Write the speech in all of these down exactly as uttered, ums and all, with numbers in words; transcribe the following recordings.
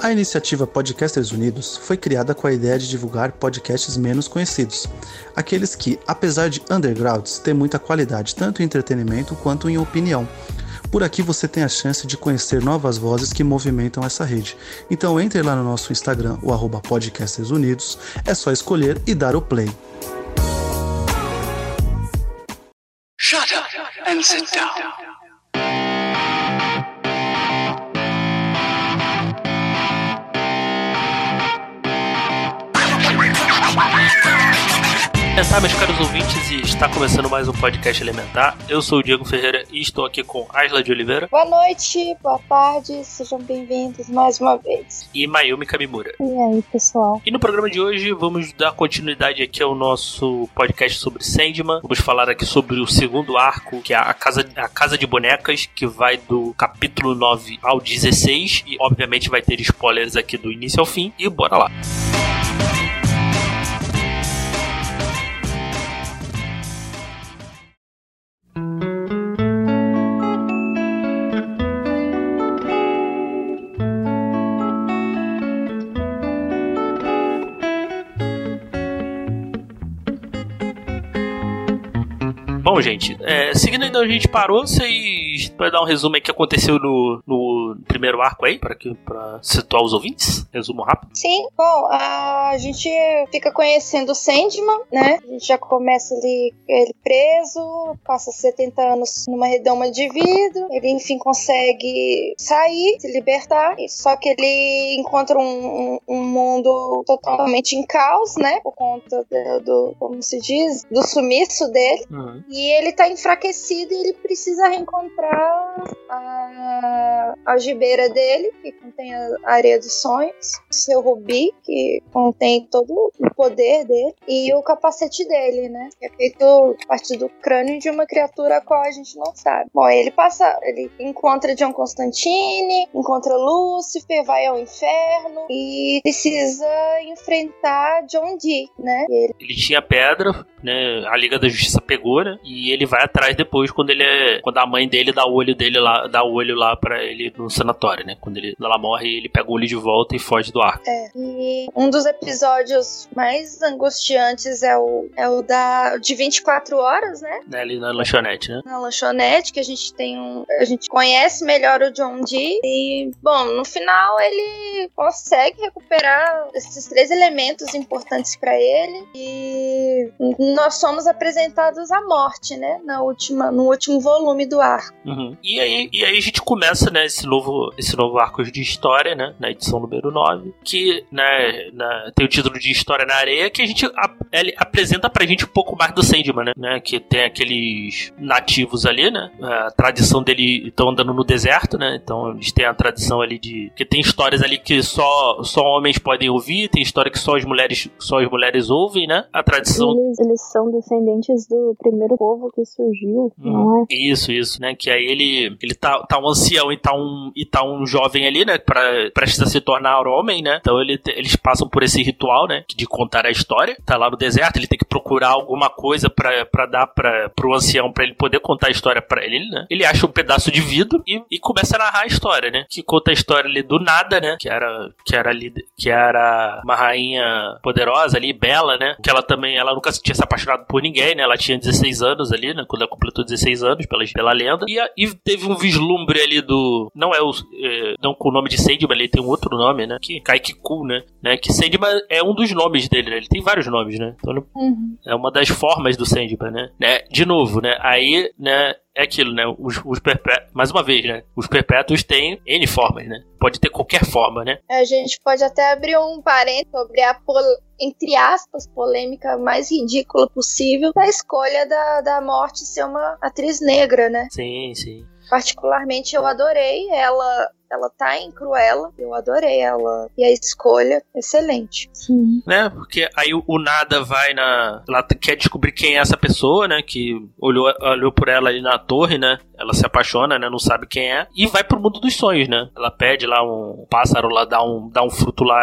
A iniciativa Podcasters Unidos foi criada com a ideia de divulgar podcasts menos conhecidos, aqueles que, apesar de undergrounds, têm muita qualidade tanto em entretenimento quanto em opinião. Por aqui você tem a chance de conhecer novas vozes que movimentam essa rede. Então entre lá no nosso Instagram, o arroba Podcasters Unidos, é só escolher e dar o play. Shut up and sit down. Tá, meus caros ouvintes, e está começando mais um podcast Elementar. Eu sou o Diego Ferreira e estou aqui com Asla de Oliveira. Boa noite, boa tarde, sejam bem-vindos mais uma vez. E Mayumi Kamimura. E aí, pessoal? E no programa de hoje vamos dar continuidade aqui ao nosso podcast sobre Sandman. Vamos falar aqui sobre o segundo arco, que é a Casa, a Casa de Bonecas, que vai do capítulo nove ao dezesseis. E obviamente vai ter spoilers aqui do início ao fim. E bora lá. Bom, gente, é, seguindo ainda onde a gente parou, vocês podem dar um resumo aí que aconteceu no, no primeiro arco aí, para situar os ouvintes? Resumo rápido. Sim, bom, a gente fica conhecendo o Sandman, né? A gente já começa ali ele preso, passa setenta anos numa redoma de vidro, ele enfim consegue sair, se libertar, só que ele encontra um, um, um mundo totalmente em caos, né? Por conta do, do como se diz, do sumiço dele. Uhum. E ele tá enfraquecido e ele precisa reencontrar a algibeira dele, que contém a areia dos sonhos, seu rubi, que contém todo o poder dele, e o capacete dele, né? Que é feito a partir do crânio de uma criatura a qual a gente não sabe. Bom, ele passa, ele encontra John Constantine, encontra Lúcifer, vai ao inferno e precisa enfrentar John Dee, né? Ele... ele tinha pedra, né? A Liga da Justiça pegou, né? E ele vai atrás depois quando ele é, quando a mãe dele dá o olho dele lá, dá o olho lá pra ele no sanatório, né? Quando, ele, quando ela morre, ele pega o olho de volta e foge do arco. É. E um dos episódios mais angustiantes é o, é o da de vinte e quatro horas, né? É ali na lanchonete, né? Na lanchonete, que a gente tem um, a gente conhece melhor o John Dee e, bom, no final ele consegue recuperar esses três elementos importantes pra ele e nós somos apresentados à morte, né? Na última, no último volume do arco. Uhum. E, aí, e aí a gente começa, né, esse novo, esse novo arco de história, né? Na edição número nove, que, né, na, tem o título de História na Areia, que a gente a, ele apresenta pra gente um pouco mais do Sandman, né? Que tem aqueles nativos ali, né? A tradição dele, estão andando no deserto, né? Então eles têm a tradição ali de... que tem histórias ali que só, só homens podem ouvir, tem história que só as mulheres, só as mulheres ouvem, né? A tradição... Eles, eles são descendentes do primeiro povo que surgiu, hum, não é? Isso, isso, né? Que aí ele, ele tá, tá um ancião e tá um, e tá um jovem ali, né? Pra, prestes a se tornar homem, né? Então ele, eles passam por esse ritual, né? De contar a história. Tá lá no deserto, ele tem que procurar alguma coisa pra, pra dar pra, pro ancião pra ele poder contar a história pra ele, né? Ele acha um pedaço de vidro e, e começa a narrar a história, né? Que conta a história ali do nada, né? Que era, que era, ali, que era uma rainha poderosa ali, bela, né? Que ela também, ela nunca tinha se apaixonado por ninguém, né? Ela tinha dezesseis anos ali, né? Quando ela completou dezesseis anos, pela, pela lenda. E, a, e teve um vislumbre ali do... Não é o... É, não com o nome de Sandman, ele tem um outro nome, né? Que Kaikiku, né? né? Que Sandman é um dos nomes dele, né? Ele tem vários nomes, né? Então, uhum. É uma das formas do Sandman, né? né? De novo, né? Aí, né? É aquilo, né? Os, os perpétuos, mais uma vez, né? Os perpétuos têm N formas, né? Pode ter qualquer forma, né? A gente pode até abrir um parênteses sobre a, pol- entre aspas, polêmica mais ridícula possível da escolha da, da Morte ser uma atriz negra, né? Sim, sim. Particularmente eu adorei ela, ela tá em Cruella, eu adorei ela e a escolha, excelente. Sim. Né, porque aí o, o Nada vai na... Ela quer descobrir quem é essa pessoa, né, que olhou, olhou por ela ali na torre, né, ela se apaixona, né, não sabe quem é, e vai pro mundo dos sonhos, né. Ela pede lá um pássaro lá, dá um, dá um fruto lá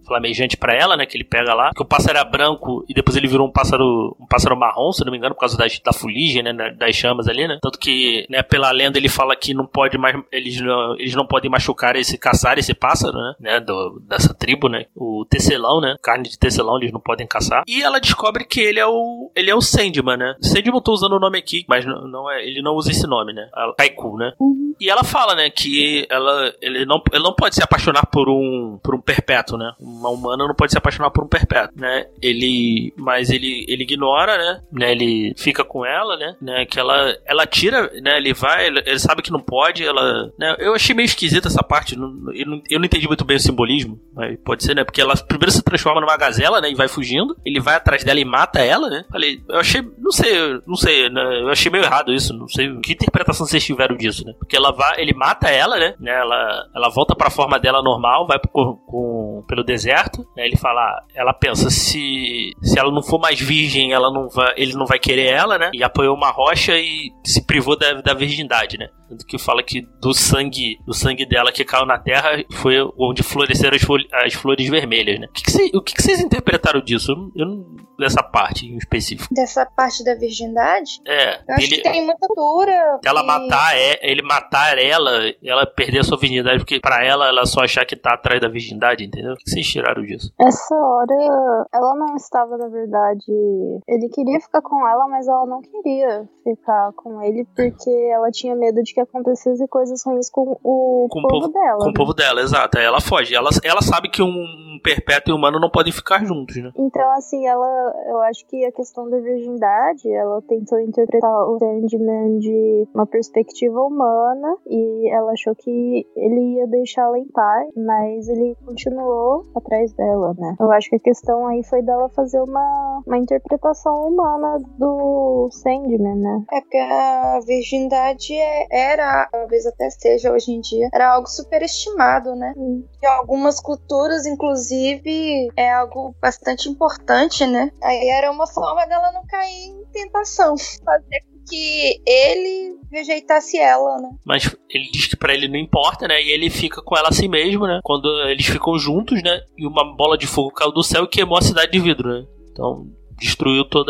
flamejante pra ela, né? Que ele pega lá. Que o pássaro era branco e depois ele virou um pássaro, um pássaro marrom, se não me engano, por causa das, da fuligem, né? Das chamas ali, né? Tanto que, né, pela lenda ele fala que não pode mais, eles não, eles não podem machucar esse, caçar esse pássaro, né? né do, dessa tribo, né? O tecelão, né? Carne de tecelão, eles não podem caçar. E ela descobre que ele é o, ele é o Sandman, né? Sandman, eu tô usando o nome aqui, mas não, não é, ele não usa esse nome, né? Kaiku, né? Uhum. E ela fala, né, que ela, ele, não, ele não pode se apaixonar por um, por um perpétuo, né? Uma humana não pode se apaixonar por um perpétuo, né? Ele, mas ele, ele ignora, né? né? Ele fica com ela, né? né? Que ela, ela tira, né? Ele vai, ele, ele sabe que não pode, ela, né? Eu achei meio esquisita essa parte, não, eu, não, eu não entendi muito bem o simbolismo, mas pode ser, né? Porque ela primeiro se transforma numa gazela, né? E vai fugindo, ele vai atrás dela e mata ela, né? Falei, eu achei, não sei, não sei, né? Eu achei meio errado isso, não sei que interpretação vocês tiveram disso, né? Porque ela vai, ele mata ela, né? Ela, ela volta pra forma dela normal, vai pro, com, pelo deserto, né? Ele fala, ela pensa, se, se ela não for mais virgem, ela não vai, ele não vai querer ela, né? E apoiou uma rocha e se privou da, da virgindade, né? Tanto que fala que do sangue, do sangue dela que caiu na terra foi onde floresceram as, fol- as flores vermelhas, né? O que, que, cê, o que, que vocês interpretaram disso? Eu não, eu não, dessa parte em específico. Dessa parte da virgindade? É. Eu acho ele, que tem muita dura. Ela e... matar, é, ele matar ela, ela perder a sua virgindade, porque pra ela, ela só achar que tá atrás da virgindade, entendeu? O que vocês tiraram disso? Essa hora, ela não estava, na verdade... Ele queria ficar com ela, mas ela não queria ficar com ele, porque ela tinha medo de que acontecesse coisas ruins com o com povo, povo dela. Com né? o povo dela, exato. Aí ela foge. Ela, ela sabe que um perpétuo e um humano não podem ficar juntos, né? Então, assim, ela... Eu acho que a questão da virgindade, ela tentou interpretar o Sandman de uma perspectiva humana, e ela achou que ele ia deixá-la em paz, mas ele continuou atrás dela, né? Eu acho que a questão aí foi dela fazer uma, uma interpretação humana do Sandman, né? É porque a virgindade é, era, talvez até seja hoje em dia, era algo superestimado, né? Hum. Em algumas culturas, inclusive, é algo bastante importante, né? Aí era uma forma dela não cair em tentação, fazer com que ele rejeitasse ela, né? Mas ele diz que pra ele não importa, né? E ele fica com ela assim mesmo, né? Quando eles ficam juntos, né? E uma bola de fogo caiu do céu e queimou a cidade de vidro, né? Então... destruiu toda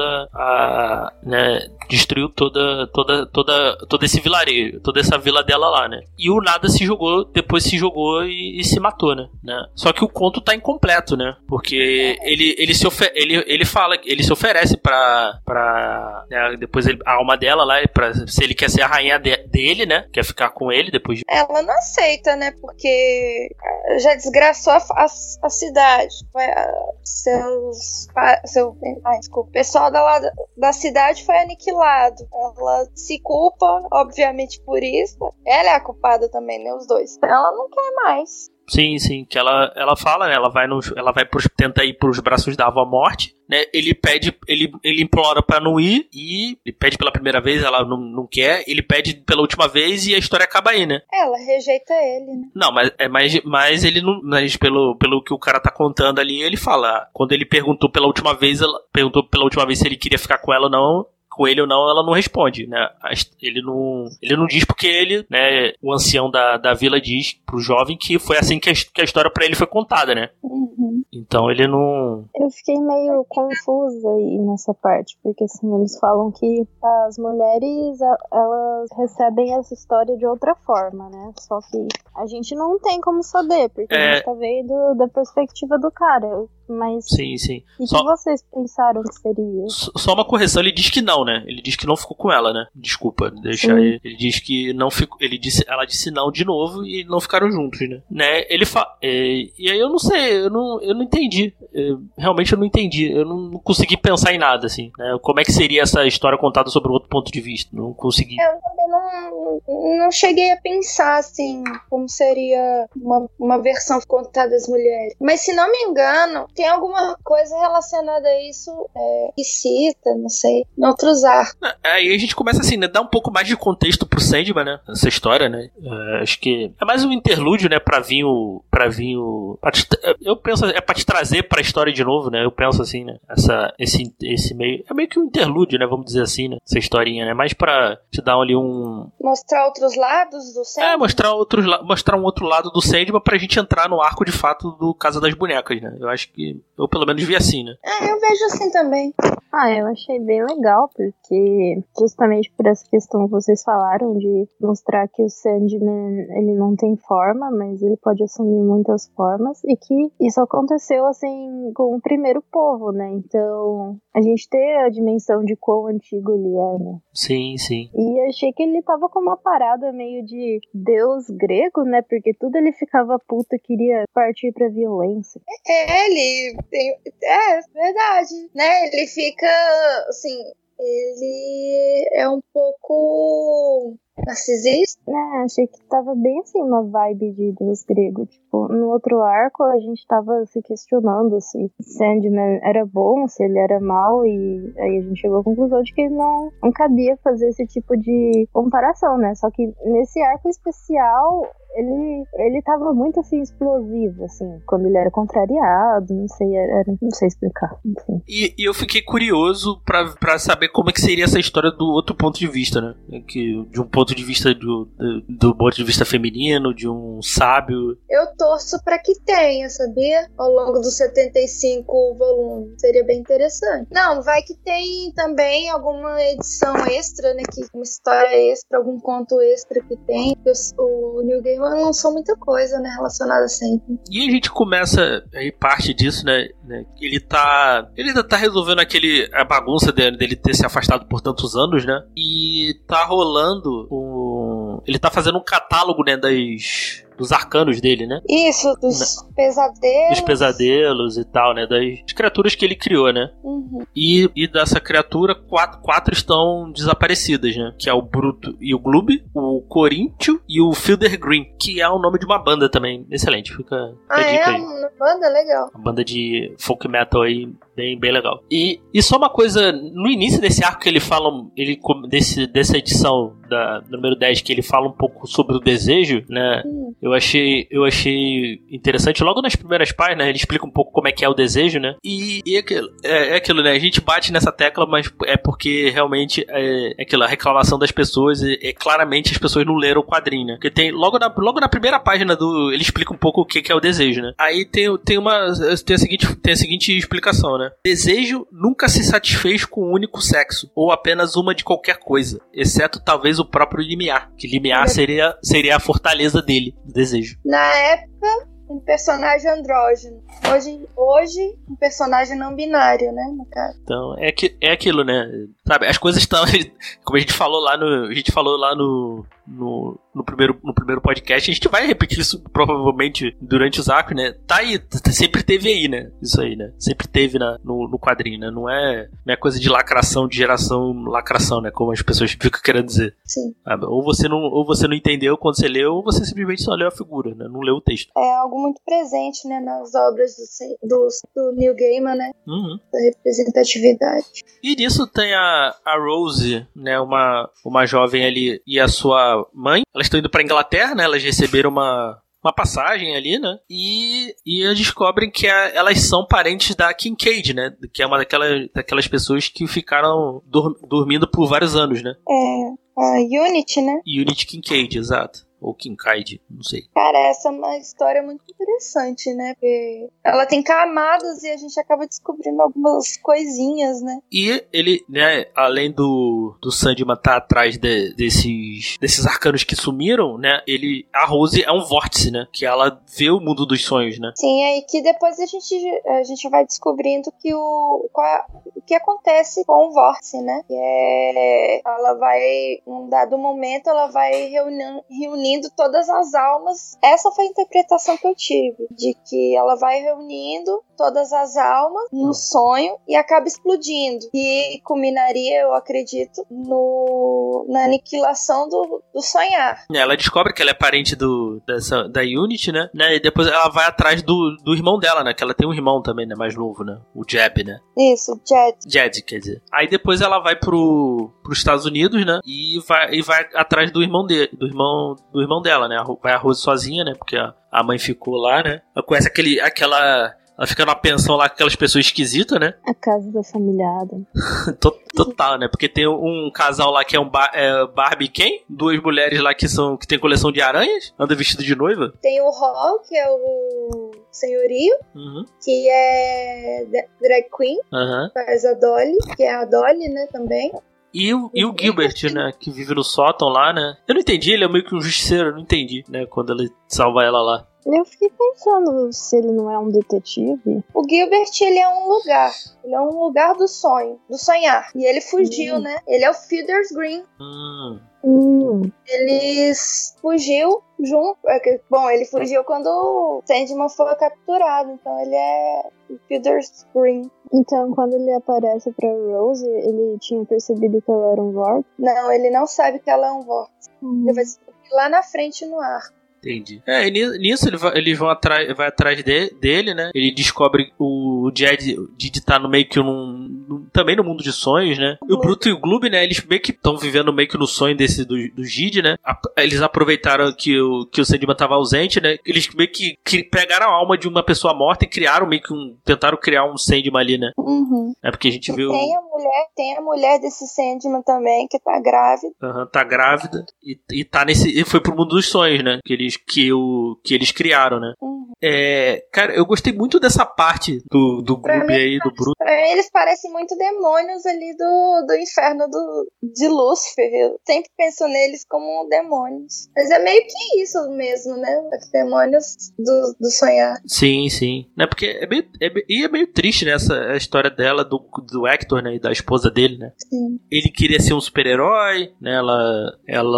a, né, destruiu toda, toda, toda, todo esse vilarejo, toda essa vila dela lá, né? E o nada se jogou, depois se jogou e, e se matou, né? né? Só que o conto tá incompleto, né? Porque ele, ele, se ofer- ele, ele fala, ele se oferece pra, pra né, depois ele, a alma dela lá, pra, se ele quer ser a rainha de, dele, né? Quer ficar com ele depois de... Ela não aceita, né? Porque já desgraçou a, a, a cidade. Seus... Seu, ai, desculpa. O pessoal da, da cidade foi aniquilado. Ela se culpa, obviamente, por isso. Ela é a culpada também, né? Os dois. Ela não quer mais. Sim, sim, que ela, ela fala, né, ela vai, no, ela vai pros, tenta ir pros braços da avó morte, né, ele pede, ele, ele implora pra não ir, e ele pede pela primeira vez, ela não, não quer, ele pede pela última vez e a história acaba aí, né. Ela rejeita ele, né. Não, mas, é, mas, mas ele não, mas pelo, pelo que o cara tá contando ali, ele fala, quando ele perguntou pela última vez, ela perguntou pela última vez se ele queria ficar com ela ou não, com ele ou não, ela não responde, né? Ele não, ele não diz porque ele, né, o ancião da, da vila diz pro jovem que foi assim que a, que a história pra ele foi contada, né? Uhum. Então ele não... Eu fiquei meio confusa aí nessa parte, porque assim, eles falam que as mulheres, elas recebem essa história de outra forma, né? Só que a gente não tem como saber, porque é... a gente tá vendo da perspectiva do cara. Mas sim, sim. o só... que vocês pensaram que seria? Só uma correção, ele diz que não, né? Ele diz que não ficou com ela, né? Desculpa, deixa aí. Ele diz que não ficou. Ele disse, ela disse não de novo e não ficaram juntos, né? né? Ele fa... É, e aí eu não sei, eu não, eu não entendi. Eu, realmente eu não entendi. Eu não consegui pensar em nada, assim. Né? Como é que seria essa história contada sobre outro ponto de vista? Não consegui. Eu também não, não cheguei a pensar, assim, como seria uma, uma versão contada das mulheres. Mas se não me engano, tem alguma coisa relacionada a isso é, que cita, não sei, em outros arcos. Aí a gente começa assim, né? Dar um pouco mais de contexto pro Sandman, né? Essa história, né? É, acho que é mais um interlúdio, né? Pra vir o, pra vir o... Pra te, eu penso, é pra te trazer pra história de novo, né? Eu penso assim, né? Essa, esse, esse meio... É meio que um interlúdio, né? Vamos dizer assim, né? Essa historinha, né? Mais pra te dar ali um... Mostrar outros lados do Sandman? É, mostrar, outros, mostrar um outro lado do Sandman pra gente entrar no arco de fato do Casa das Bonecas, né? Eu acho que... Eu pelo menos vi assim, né? É, eu vejo assim também. Ah, eu achei bem legal, porque justamente por essa questão que vocês falaram de mostrar que o Sandman, ele não tem forma, mas ele pode assumir muitas formas, e que isso aconteceu, assim, com o primeiro povo, né? Então, a gente tem a dimensão de quão antigo ele é, né? Sim, sim. E achei que ele tava com uma parada meio de deus grego, né? Porque tudo ele ficava puto, queria partir pra violência. É, ele tem... É, verdade, né? Ele fica, assim... Ele é um pouco narcisista. É, achei que tava bem assim uma vibe de deus grego. Tipo, no outro arco a gente tava se questionando se Sandman era bom, se ele era mau, e aí a gente chegou à conclusão de que não, não cabia fazer esse tipo de comparação, né? Só que nesse arco especial ele, ele tava muito assim explosivo, assim, quando ele era contrariado, não sei, era, não sei explicar, enfim. E, e eu fiquei curioso pra, pra saber como é que seria essa história do outro ponto de vista, né? Que, de um ponto de vista do, do, do ponto de vista feminino, de um sábio. Eu torço pra que tenha, sabia? Ao longo dos setenta e cinco volumes. Seria bem interessante. Não, vai que tem também alguma edição extra, né? Que, uma história extra, algum conto extra que tem. O, o Neil Gaiman lançou muita coisa, né? Relacionada sempre. E a gente começa, aí parte disso, né? né ele tá. Ele ainda tá resolvendo aquele. A bagunça dele, dele ter se afastado por tantos anos, né? E tá rolando um. Ele tá fazendo um catálogo, né? Das. Dos arcanos dele, né? Isso, dos Na... pesadelos. Dos pesadelos e tal, né? Das criaturas que ele criou, né? Uhum. E, e dessa criatura, quatro, quatro estão desaparecidas, né? Que é o Bruto e o Gloob, o Coríntio e o Fielder Green, que é o nome de uma banda também. Excelente, fica ah, a dica é? aí. Uma banda legal. Uma banda de folk metal aí, bem, bem legal. E, e só uma coisa, no início desse arco que ele fala, ele, desse, dessa edição da número dez, que ele fala um pouco sobre o desejo, né? Hum. Eu achei, eu achei interessante. Logo nas primeiras páginas, ele explica um pouco como é que é o desejo, né? E, e é, aquilo, é, é aquilo, né? A gente bate nessa tecla, mas é porque realmente é, é aquilo, a reclamação das pessoas, é, é claramente as pessoas não leram o quadrinho, né? Porque tem, logo na, logo na primeira página do, ele explica um pouco o que, que é o desejo, né? Aí tem, tem uma, tem a seguinte, tem a seguinte explicação, né? Desejo nunca se satisfez com um único sexo, ou apenas uma de qualquer coisa, exceto talvez o próprio limiar, que limiar seria, seria a fortaleza dele, do desejo. Na época, um personagem andrógeno. Hoje, hoje um personagem não binário, né, no caso. Então, é, que, é aquilo, né? Sabe, as coisas estão... Como a gente falou lá no... A gente falou lá no... No, no, primeiro, no primeiro podcast, a gente vai repetir isso provavelmente durante os arcos, né? Tá aí, sempre teve aí, né? Isso aí, né? Sempre teve na, no, no quadrinho, né? Não é, não é coisa de lacração, de geração, lacração, né? Como as pessoas ficam querendo dizer. Sim. Sabe? Ou você não, ou você não entendeu quando você leu, ou você simplesmente só leu a figura, né? Não leu o texto. É algo muito presente, né? Nas obras do, do, do Neil Gaiman, né? Uhum. Da representatividade. E nisso tem a, a Rose, né? Uma, uma jovem ali e a sua mãe, elas estão indo pra Inglaterra, né? Elas receberam uma, uma passagem ali, né? E, e elas descobrem que a, elas são parentes da Kincaid, né? Que é uma daquelas, daquelas pessoas que ficaram dur, dormindo por vários anos, né? É, a Unity, né? Unity Kincaid, exato. Ou Kincaid, não sei. Cara, essa é uma história muito interessante, né? Porque ela tem camadas e a gente acaba descobrindo algumas coisinhas, né? E ele, né, além do, do Sandman estar atrás de, desses, desses arcanos que sumiram, né? Ele, a Rose é um vórtice, né? Que ela vê o mundo dos sonhos, né? Sim, aí que depois a gente, a gente vai descobrindo que o, qual, o que acontece com o vórtice, né? Que é, ela vai, num dado momento, ela vai reunindo, reunindo todas as almas. Essa foi a interpretação que eu tive, de que ela vai reunindo todas as almas no sonho e acaba explodindo, e culminaria, eu acredito, no, na aniquilação do, do sonhar. Ela descobre que ela é parente do, dessa, da Unity, né? né? E depois ela vai atrás do, do irmão dela, né? Que ela tem um irmão também, né? Mais novo, né? O Jeb, né? Isso, Jed. Jed, quer dizer. Aí depois ela vai pro, pros Estados Unidos, né? E vai, e vai atrás do irmão dele, do irmão do irmão dela, né? Vai a Rose sozinha, né? Porque a, a mãe ficou lá, né? Ela conhece aquele, aquela... Ela fica numa pensão lá com aquelas pessoas esquisitas, né? A casa da família Adam. Total, né? Porque tem um casal lá que é um bar, é Barbie e Ken. Duas mulheres lá que, são, que tem coleção de aranhas. Anda vestido de noiva. Tem o Hall, que é o senhorio. Uhum. Que é drag queen. Uhum. Faz a Dolly, que é a Dolly, né? Também. E o, e o Gilbert, né? Que vive no sótão lá, né? Eu não entendi, ele é meio que um justiceiro. Eu não entendi, né? Quando ele salva ela lá. Eu fiquei pensando se ele não é um detetive. O Gilbert, ele é um lugar. Ele é um lugar do sonho, do sonhar. E ele fugiu, hum. né? Ele é o Fielder's Green. Hum. Hum. Ele fugiu junto... Bom, ele fugiu quando o Sandman foi capturado. Então ele é o Fielder's Green. Então, quando ele aparece pra Rose, ele tinha percebido que ela era um Vórtice? Não, ele não sabe que ela é um Vórtice. Hum. Ele vai lá na frente no ar. Entendi. É, e nisso ele vai, eles vão atrás, vai atrás de, dele, né? Ele descobre o, o Jed, o Jed tá no meio que num, num, também no mundo de sonhos, né? E o Bruto e o Gloob, né? Eles meio que estão vivendo meio que no sonho desse do, do Jed, né? A, eles aproveitaram que o, que o Sandman tava ausente, né? Eles meio que, que pegaram a alma de uma pessoa morta e criaram meio que um... Tentaram criar um Sandman ali, né? Uhum. É porque a gente viu... Tem a mulher, tem a mulher desse Sandman também, que tá grávida. Aham, uhum, tá grávida. E, e tá nesse... E foi pro mundo dos sonhos, né? Que eles... Que o... que eles criaram, né? Uhum. É, cara, eu gostei muito dessa parte do, do Gloob aí, do Bruto. Pra mim, eles parecem muito demônios ali do, do inferno do, de Lúcifer. Eu sempre penso neles como demônios. Mas é meio que isso mesmo, né? Os demônios do, do sonhar. Sim, sim. Né? Porque é meio, é, e é meio triste, né? Essa a história dela, do, do Hector, né? E da esposa dele, né? Sim. Ele queria ser um super-herói, né? Ela,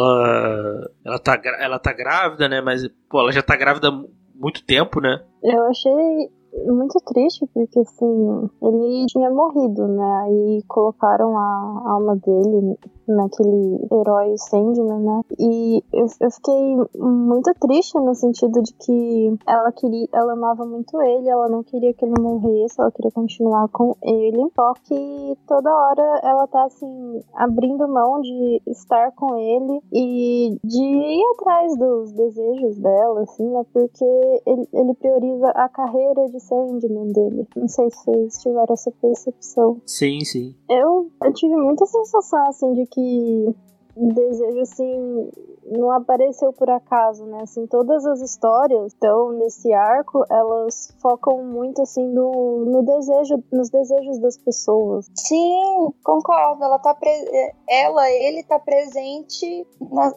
ela, ela, tá, ela tá grávida, né? Mas, pô, ela já tá grávida há muito tempo, né? Eu achei muito triste, porque assim, ele tinha morrido, né? Aí colocaram a alma dele naquele herói Sandman, né? E eu, eu fiquei muito triste no sentido de que ela queria, ela amava muito ele, ela não queria que ele morresse, ela queria continuar com ele. Só que toda hora ela tá assim, abrindo mão de estar com ele e de ir atrás dos desejos dela, assim, né? Porque ele, ele prioriza a carreira de Sandman dele. Não sei se vocês tiveram essa percepção. Sim, sim. Eu, eu tive muita sensação, assim, de que o desejo, assim, não apareceu por acaso, né? Assim, todas as histórias, então, nesse arco, elas focam muito, assim, no, no desejo, nos desejos das pessoas. Sim, concordo. Ela tá pre... ela, ele tá presente na,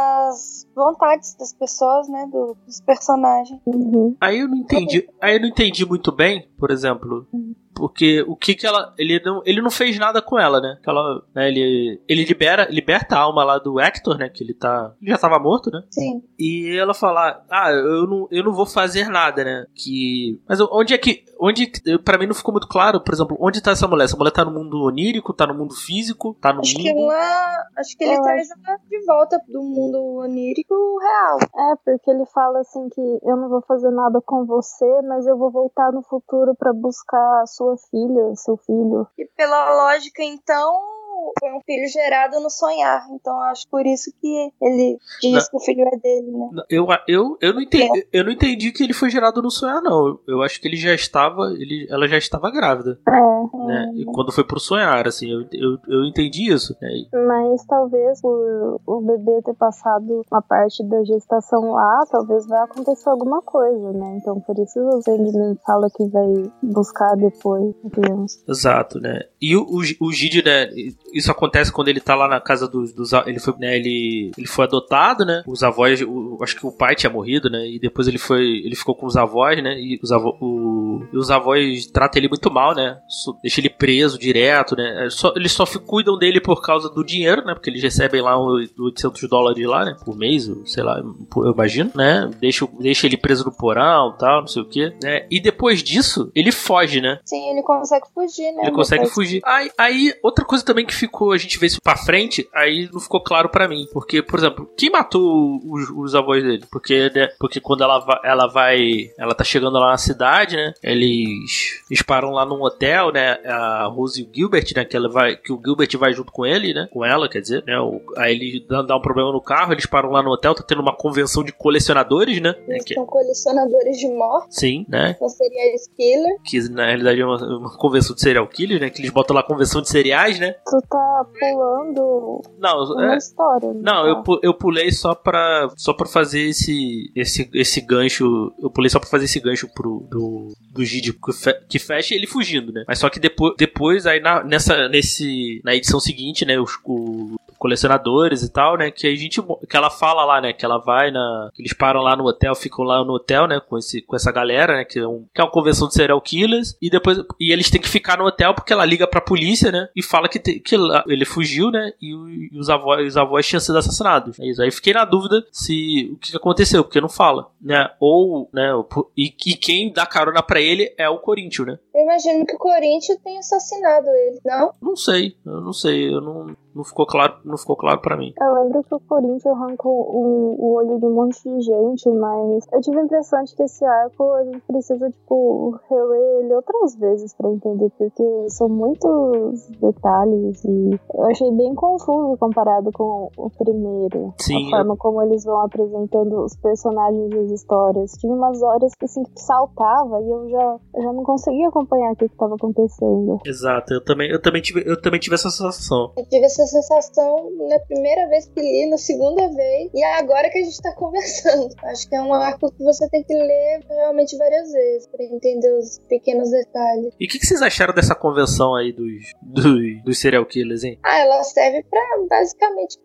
nas vontades das pessoas, né? Do, dos personagens. Uhum. Aí eu não entendi. Aí eu não entendi muito bem, por exemplo. Uhum. Porque o que que ela... Ele não, ele não fez nada com ela, né? Que ela, né ele ele libera, liberta a alma lá do Hector, né? Que ele tá... Ele já tava morto, né? Sim. E ela fala... Ah, eu não, eu não vou fazer nada, né? Que... Mas onde é que... Onde... Pra mim não ficou muito claro, por exemplo, onde tá essa mulher? Essa mulher tá no mundo onírico? Tá no mundo físico? Tá no acho mundo... Que lá, acho que ele eu traz acho... ela de volta do mundo onírico real. É, porque ele fala assim que eu não vou fazer nada com você, mas eu vou voltar no futuro pra buscar a sua filha, seu filho. E pela lógica, então, foi um filho gerado no sonhar. Então, acho por isso que ele diz não. que o filho é dele, né? Eu, eu, eu, não entendi, é. eu não entendi que ele foi gerado no sonhar, não. Eu, eu acho que ele já estava, ele, ela já estava grávida. É. Né? é. E quando foi pro sonhar, assim, eu, eu, eu entendi isso. Né? Mas talvez por o bebê ter passado uma parte da gestação lá, talvez vai acontecer alguma coisa, né? Então, por isso o Sandman fala que vai buscar depois a criança. Exato, né? E o, o, o Gide, né? Isso acontece quando ele tá lá na casa dos... dos ele, foi, né, ele, ele foi adotado, né? Os avós... O, acho que o pai tinha morrido, né? E depois ele foi... Ele ficou com os avós, né? E os, avó, o, e os avós tratam ele muito mal, né? So, deixa ele preso direto, né? Só, eles só cuidam dele por causa do dinheiro, né? Porque eles recebem lá oitocentos dólares lá, né? Por mês, sei lá, eu imagino, né? Deixa, deixa ele preso no porão e tal, não sei o quê, né? E depois disso, ele foge, né? Sim, ele consegue fugir, né? Ele consegue fugir. Aí, aí, outra coisa também que ficou, a gente vê isso pra frente, aí não ficou claro pra mim. Porque, por exemplo, quem matou os, os avós dele? Porque, né, porque quando ela vai, ela vai, ela tá chegando lá na cidade, né, eles, eles param lá num hotel, né, a Rose e o Gilbert, né, que ela vai, que o Gilbert vai junto com ele, né, com ela, quer dizer, né, o, aí ele dá, dá um problema no carro, eles param lá no hotel, tá tendo uma convenção de colecionadores, né. Eles que, são colecionadores de morte. Sim, né. São serial killer. Que na realidade é uma, uma convenção de serial killer, né, que eles botam lá convenção de cereais, né. Tu tá pulando não, uma é, história. Não, eu, eu pulei só pra, só pra fazer esse, esse, esse gancho, eu pulei só pra fazer esse gancho pro, do, do Gide que, fe, que fecha ele fugindo, né. Mas só que depois, depois aí na, nessa, nesse, na edição seguinte, né, os, o, colecionadores e tal, né, que a gente, que ela fala lá, né, que ela vai na, que eles param lá no hotel, ficam lá no hotel, né, com, esse, com essa galera, né, que é, um, que é uma convenção de serial killers, e depois, e eles têm que ficar no hotel porque ela liga pra polícia, né, e fala que, te, que ele fugiu, né, e, o, e os, avós, os avós tinham sido assassinados. É isso. Aí fiquei na dúvida se, o que aconteceu, porque não fala, né, ou, né, e, e quem dá carona pra ele é o Corinthians, né. Eu imagino que o Corinthians tenha assassinado ele, não? Não sei, eu não sei, eu não... Não ficou claro, não ficou claro pra mim. Eu lembro que o Corinthians arrancou o, o olho de um monte de gente, mas eu tive a impressão de que esse arco a gente precisa, tipo, reler ele outras vezes pra entender, porque são muitos detalhes e eu achei bem confuso comparado com o primeiro. Sim, a forma eu... como eles vão apresentando os personagens e as histórias. Tive umas horas que, assim, que saltava e eu já, eu já não conseguia acompanhar o que estava acontecendo. Exato, eu também, eu também tive, eu também tive essa sensação. Eu tive essa sensação na primeira vez que li, na segunda vez, e é agora que a gente tá conversando. Acho que é um arco que você tem que ler realmente várias vezes pra entender os pequenos detalhes. E o que, que vocês acharam dessa convenção aí dos, dos, dos serial killers, hein? Ah, ela serve pra, basicamente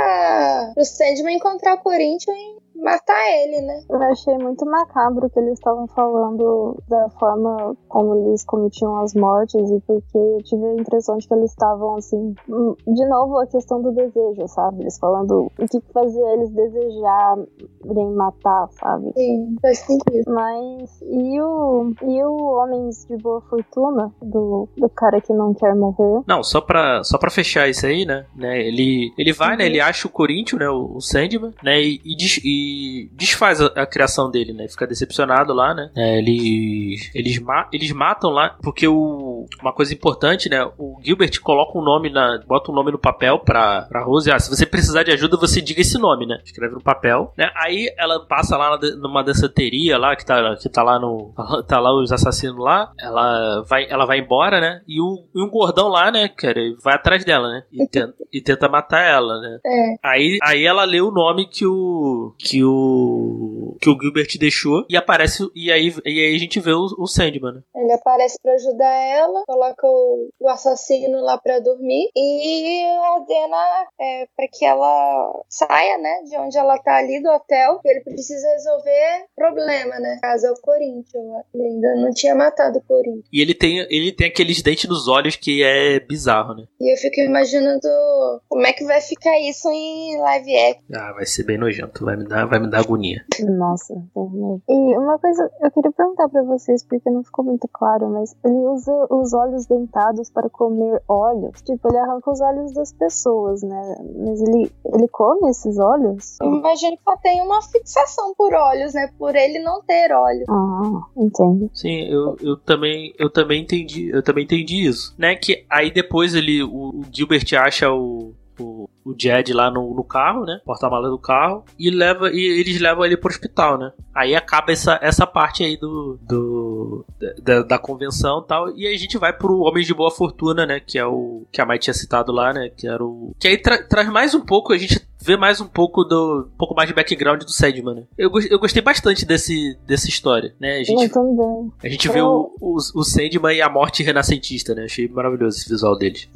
pra o Sandman encontrar o Corinthians e matar ele, né? Eu achei muito macabro que eles estavam falando da forma como eles cometiam as mortes, e porque eu tive a impressão de que eles estavam, assim, de novo a questão do desejo, sabe? Eles falando o que fazia eles desejarem matar, sabe? Sim, faz sentido. Mas e o, e o Homens de Boa Fortuna, do, do cara que não quer morrer? Não, só pra, só pra fechar isso aí, né? né ele, ele vai, uhum. né? Ele acha o Corinthians, né? O, o Sandman, né? E, e, diz, e desfaz a, a criação dele, né? Fica decepcionado lá, né? É, eles, eles, ma eles matam lá, porque o, uma coisa importante, né? O Gilbert coloca um nome na... bota um nome no papel pra, pra Rose. Ah, se você precisar de ajuda, você diga esse nome, né? Escreve no papel, né? Aí ela passa lá numa danceteria lá, que tá, que tá lá no... tá lá os assassinos lá. Ela vai, ela vai embora, né? E, o, e um gordão lá, né, cara, vai atrás dela, né? E tenta, e tenta matar ela, né? É. Aí, aí ela lê o nome que o... que o... que o Gilbert deixou e aparece... E aí, e aí a gente vê o, o Sandman, né? Ele aparece pra ajudar ela, coloca o, o assassino lá pra dormir e ordena é, pra que ela saia, né, de onde ela tá ali do hotel, que ele precisa resolver problema, né, caso é o Corinthians. Ele ainda não tinha matado o Corinthians. E ele tem, ele tem aqueles dentes nos olhos que é bizarro, né? E eu fico imaginando como é que vai ficar isso em live action. Ah, vai ser bem nojento, vai me dar, vai me dar agonia. Nossa, terrível. E uma coisa, eu queria perguntar pra vocês, porque não ficou muito claro, mas ele usa os olhos dentados para comer olhos? Tipo, ele arranca os olhos das pessoas, né? Mas ele, ele come esses olhos? Eu imagino que ela tem uma fixação por olhos, né? Por ele não ter olhos. Ah, entendo. Sim, eu, eu também eu também entendi, eu também entendi isso, né? Que aí depois ele, o, o Gilbert acha o O, o Jed lá no, no carro, né? Porta-mala do carro. E, leva, e eles levam ele pro hospital, né? Aí acaba essa, essa parte aí do, do da, da convenção e tal. E aí a gente vai pro Homens de Boa Fortuna, né? Que é o que a Mai tinha citado lá, né? Que era o... Que aí tra, traz mais um pouco, a gente vê mais um pouco do... Um pouco mais de background do Sandman, né? Eu, eu gostei bastante desse, dessa história, né? A gente, eu também. A gente vê o, o, o Sandman e a morte renascentista, né? Achei maravilhoso esse visual deles.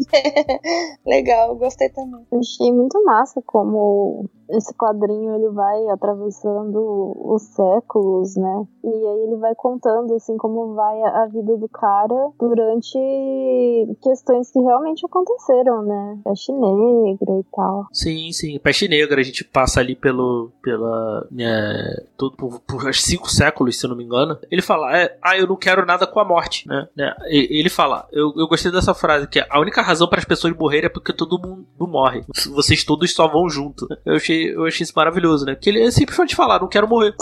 Legal, gostei também. Achei muito massa como esse quadrinho ele vai atravessando os séculos, né? E aí ele vai contando assim como vai a, a vida do cara durante questões que realmente aconteceram, né? Peste negra e tal. Sim, sim. Peste Peste Negra, a gente passa ali pelo, pela, é, todo, por, por cinco séculos, se eu não me engano. Ele fala, é, ah, eu não quero nada com a morte, né? né? Ele fala, eu, eu gostei dessa frase, que a única razão para as pessoas morrerem é porque todo mundo morre. Vocês todos só vão junto. Eu achei, eu achei isso maravilhoso, né? Que ele é simplesmente falar, não quero morrer.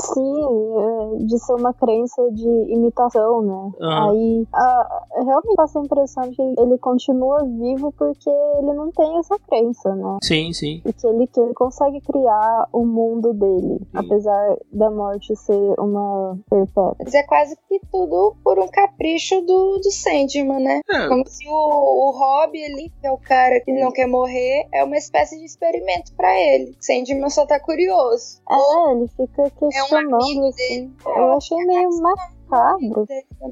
Sim, de ser uma crença de imitação, né? Uhum. Aí, a, realmente passa a impressão de que ele continua vivo porque ele não tem essa crença, né? Sim, sim. E que ele, que ele consegue criar o mundo dele, sim. Apesar da morte ser uma perpétua. Mas é quase que tudo por um capricho do, do Sandman, né? É. Como se o, o Rob ali, que é o cara que não quer morrer, é uma espécie de experimento pra ele. Sandman só tá curioso. É, ele fica questionando, é um assim. Eu achei meio macabro.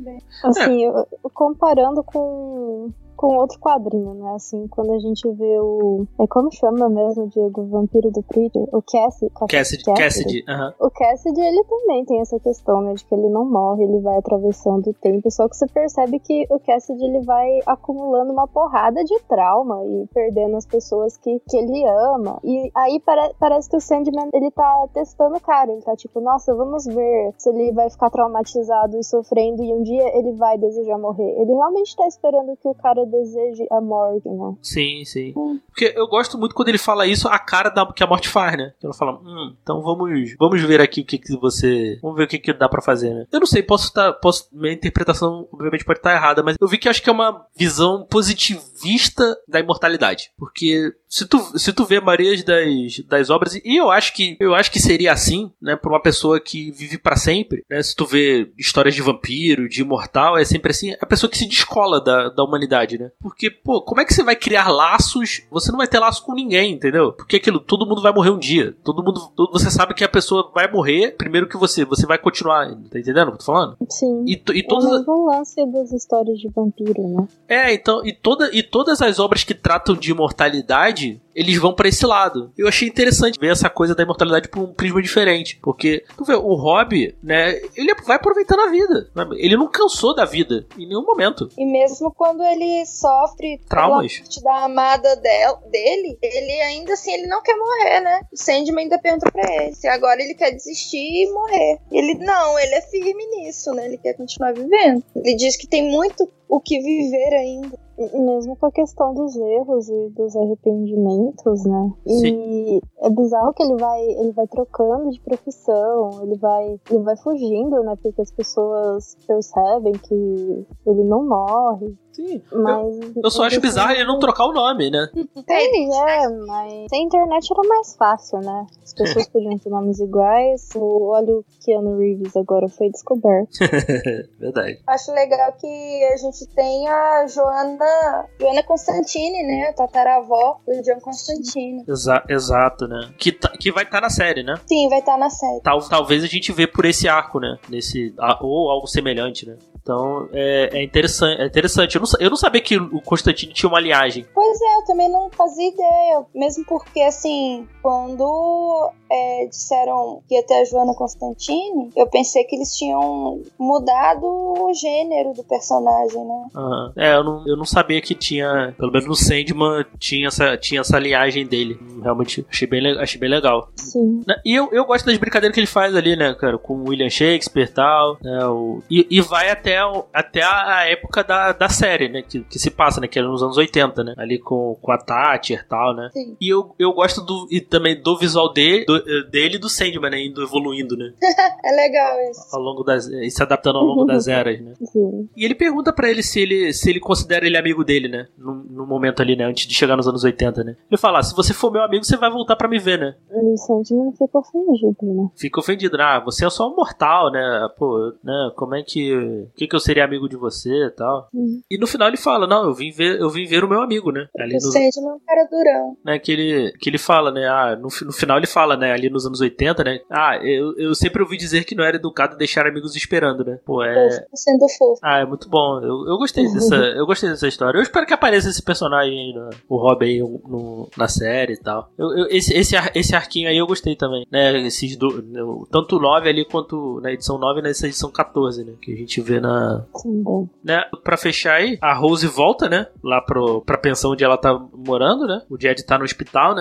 Assim, eu, comparando com... com outro quadrinho, né, assim, quando a gente vê o... É como chama mesmo, Diego, o vampiro do Preacher? O Cassidy. Cassidy, Cassidy, aham. Uh-huh. O Cassidy, ele também tem essa questão, né, de que ele não morre, ele vai atravessando o tempo, só que você percebe que o Cassidy, ele vai acumulando uma porrada de trauma e perdendo as pessoas que, que ele ama, e aí pare, parece que o Sandman, ele tá testando o cara, ele tá tipo, nossa, vamos ver se ele vai ficar traumatizado e sofrendo, e um dia ele vai desejar morrer. Ele realmente tá esperando que o cara deseje a morte, né? Sim, sim. Hum. Porque eu gosto muito quando ele fala isso, a cara da, que a morte faz, né? Ela fala, hum, então vamos, vamos ver aqui o que, que você... Vamos ver o que, que dá pra fazer, né? Eu não sei, posso estar... Posso, minha interpretação, obviamente, pode estar errada, mas eu vi que acho que é uma visão positivista da imortalidade. Porque se tu, se tu vê a maioria das, das obras, e eu acho que eu acho que seria assim, né? Pra uma pessoa que vive pra sempre, né? Se tu vê histórias de vampiro, de imortal, é sempre assim, é a pessoa que se descola da, da humanidade, né? Porque, pô, como é que você vai criar laços? Você não vai ter laço com ninguém, entendeu? Porque aquilo, todo mundo vai morrer um dia. Todo mundo, todo, você sabe que a pessoa vai morrer primeiro que você. Você vai continuar, tá entendendo o que eu tô falando? Sim. E, e todas... É o mesmo lance das histórias de vampiro, né? É, então, e, toda, e todas as obras que tratam de imortalidade, eles vão pra esse lado. Eu achei interessante ver essa coisa da imortalidade por um prisma diferente. Porque, tu vê, o Rob, né, ele vai aproveitando a vida. Ele não cansou da vida em nenhum momento. E mesmo quando ele sofre traumas da amada del, dele, ele ainda assim, ele não quer morrer, né? O Sandman ainda pergunta pra ele se agora ele quer desistir e morrer. Ele não, ele é firme nisso, né? Ele quer continuar vivendo. Ele diz que tem muito o que viver ainda. Mesmo com a questão dos erros e dos arrependimentos, né? Sim. E é bizarro que ele vai, ele vai trocando de profissão, ele vai, ele vai fugindo, né? Porque as pessoas percebem que ele não morre. Sim, mas eu, eu só acho bizarro ele não trocar o nome, né? Sim, é, mas a internet era mais fácil, né? As pessoas podiam ter nomes iguais. Olha o Keanu Reeves agora, foi descoberto. Verdade. Acho legal que a gente tem a Joana Joana Constantine, né? A tataravó do John Constantine. Exa- exato, né? Que, tá, que vai estar tá na série, né? Sim, vai estar tá na série. Tal, talvez a gente vê por esse arco, né? Nesse, ou algo semelhante, né? Então, é, é interessante. É interessante. Eu, não, eu não sabia que o Constantine tinha uma linhagem. Pois é, eu também não fazia ideia. Mesmo porque, assim, quando é, disseram que ia ter a Joana Constantine, eu pensei que eles tinham mudado o gênero do personagem, né? Uhum. É, eu não, eu não sabia que tinha, pelo menos no Sandman, tinha essa, tinha essa linhagem dele. Realmente, achei bem, achei bem legal. Sim. E eu, eu gosto das brincadeiras que ele faz ali, né, cara? Com o William Shakespeare tal, né, o, e, e vai até, até a época da, da série, né? Que, que se passa, né? Que era nos anos oitenta, né? Ali com, com a Thatcher e tal, né? Sim. E eu, eu gosto do, e também do visual dele, do, dele e do Sandman, né? Indo evoluindo, né? É legal isso. Ao longo das, e se adaptando ao longo das eras, né? Sim. E ele pergunta pra ele se ele, se ele considera ele amigo dele, né? No, no momento ali, né? Antes de chegar nos anos oitenta, né? Ele fala, ah, se você for meu amigo, você vai voltar pra me ver, né? O Sandman fica ofendido, né? Fica ofendido, né? Ah, você é só um mortal, né? Pô, né? Como é que... O que que eu seria amigo de você e tal? Uhum. E no final ele fala, não, eu vim ver, eu vim ver o meu amigo, né? Ali o no... Sandman é um cara durão. Né, que ele, que ele fala, né? Ah, no, no final ele fala, né? Ali nos anos oitenta, né? Ah, eu, eu sempre ouvi dizer que não era educado deixar amigos esperando, né? Pô, é... Fofo, sendo fofo. Ah, é muito bom. Eu, eu gostei dessa, eu gostei dessa história. Eu espero que apareça esse personagem aí, no, o Rob aí no, na série e tal. Eu, eu, esse, esse, esse arquinho aí eu gostei também, né? Esses do, no, tanto o nove ali quanto na edição nove e nessa edição catorze, né? Que a gente vê na... Sim. Né? Pra fechar aí, a Rose volta, né? Lá pro, pra pensão onde ela tá morando, né? O Jed tá no hospital, né?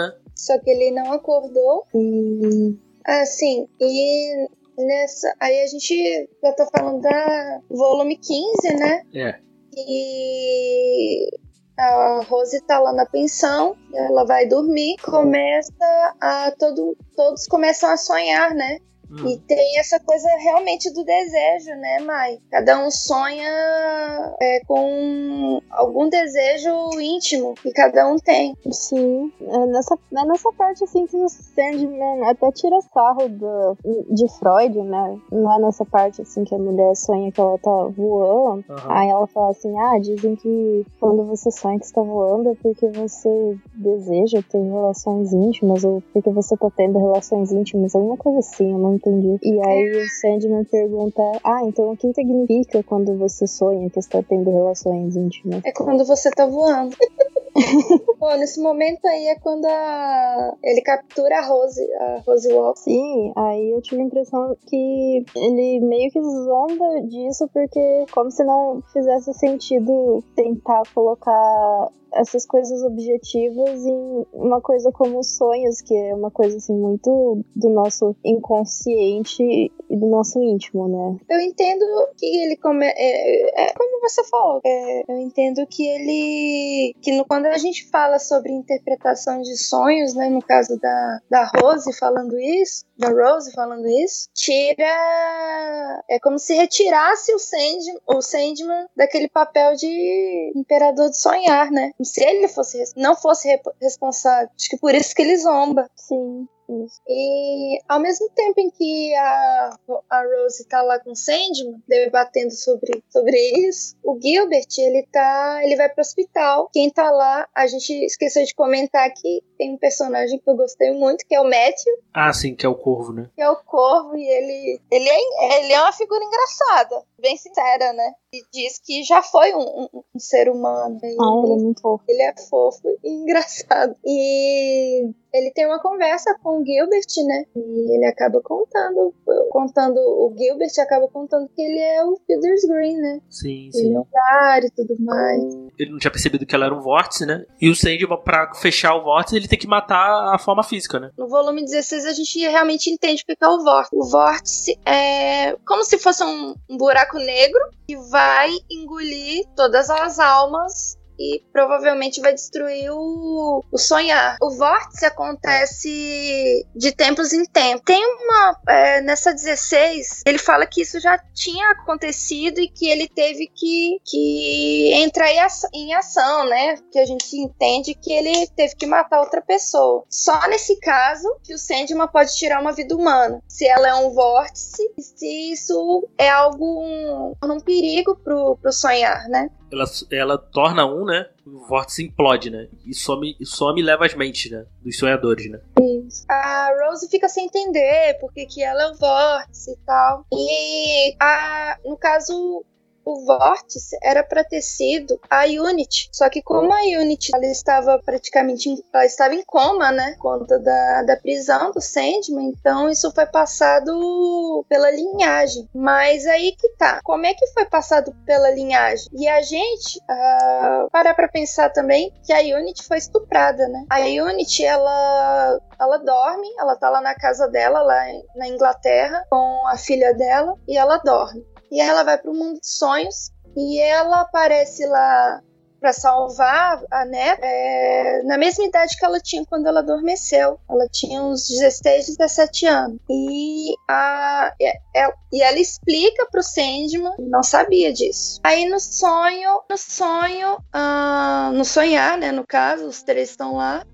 só que ele não acordou. Hum. Assim, e nessa... Aí a gente já tá falando da volume quinze, né? É. E a Rose tá lá na pensão, ela vai dormir, começa a... Todo, todos começam a sonhar, né? Hum. E tem essa coisa realmente do desejo, né, Mai? Cada um sonha é, com algum desejo íntimo que cada um tem. Sim, é nessa, é nessa parte assim que o Sandman até tira sarro do, de Freud, né? Não é nessa parte assim que a mulher sonha que ela tá voando. Uhum. Aí ela fala assim, ah, dizem que quando você sonha que está voando é porque você deseja ter relações íntimas ou porque você tá tendo relações íntimas, alguma coisa assim, eu não entendi. E aí o Sandman pergunta, ah, então o que significa quando você sonha que está tendo relações íntimas? É quando você tá voando. Pô, nesse momento aí é quando a... ele captura a Rose, a Rose Walker. Sim, aí eu tive a impressão que ele meio que zomba disso porque como se não fizesse sentido tentar colocar essas coisas objetivas em uma coisa como sonhos, que é uma coisa assim muito do nosso inconsciente e do nosso íntimo, né? Eu entendo que ele come... é, é como você falou, é, eu entendo que ele que no, quando a gente fala sobre interpretação de sonhos, né, no caso da, da Rose falando isso, da Rose falando isso, tira é como se retirasse o Sandman, o Sandman daquele papel de imperador de sonhar, né? Se ele fosse, não fosse responsável. Acho que por isso que ele zomba. Sim. Isso. E ao mesmo tempo em que a, a Rose tá lá com o Sandman, debatendo sobre, sobre isso, o Gilbert, ele tá, ele vai pro hospital. Quem tá lá, a gente esqueceu de comentar que tem um personagem que eu gostei muito, que é o Matthew. Ah, sim, que é o Corvo, né? Que é o Corvo, e ele, ele, é, ele é uma figura engraçada, bem sincera, né? E diz que já foi um, um, um ser humano. Ah, ele, ele é muito fofo. Ele é fofo e engraçado. E ele tem uma conversa com o Gilbert, né? E ele acaba contando, contando o Gilbert acaba contando que ele é o Fielder's Green, né? Sim, sim. Ele é um cara e tudo mais. Ele não tinha percebido que ela era um vórtice, né? E o Sandman, pra fechar o vórtice, ele tem que matar a forma física, né? No volume dezesseis a gente realmente entende o que é o vórtice. O vórtice é como se fosse um, um buraco negro que vai engolir todas as almas e provavelmente vai destruir o, o sonhar. O vórtice acontece de tempos em tempos. Tem uma... É, nessa dezesseis, ele fala que isso já tinha acontecido e que ele teve que, que entrar em ação, em ação, né? Que a gente entende que ele teve que matar outra pessoa. Só nesse caso que o Sandman pode tirar uma vida humana. Se ela é um vórtice e se isso é algo... Um, um perigo pro, pro sonhar, né? Ela, ela torna um, né? O vórtice implode, né? E some, some e leva as mentes, né? Dos sonhadores, né? Isso. A Rose fica sem entender porque que ela é o vórtice e tal. E, a, no caso... O vórtice era para ter sido a Unity. Só que como a Unity ela estava praticamente em, ela estava em coma, né? Por conta da, da prisão do Sandman. Então isso foi passado pela linhagem. Mas aí que tá. Como é que foi passado pela linhagem? E a gente uh, para pra pensar também que a Unity foi estuprada, né? A Unity, ela, ela dorme. Ela tá lá na casa dela, lá na Inglaterra, com a filha dela. E ela dorme. E ela vai para o mundo dos sonhos e ela aparece lá para salvar a neta é, na mesma idade que ela tinha quando ela adormeceu. Ela tinha uns dezesseis, dezessete anos. E, a, é, é, e ela explica pro Sandman, não sabia disso. Aí no sonho, no sonho, uh, no sonhar, né, no caso, os três estão lá.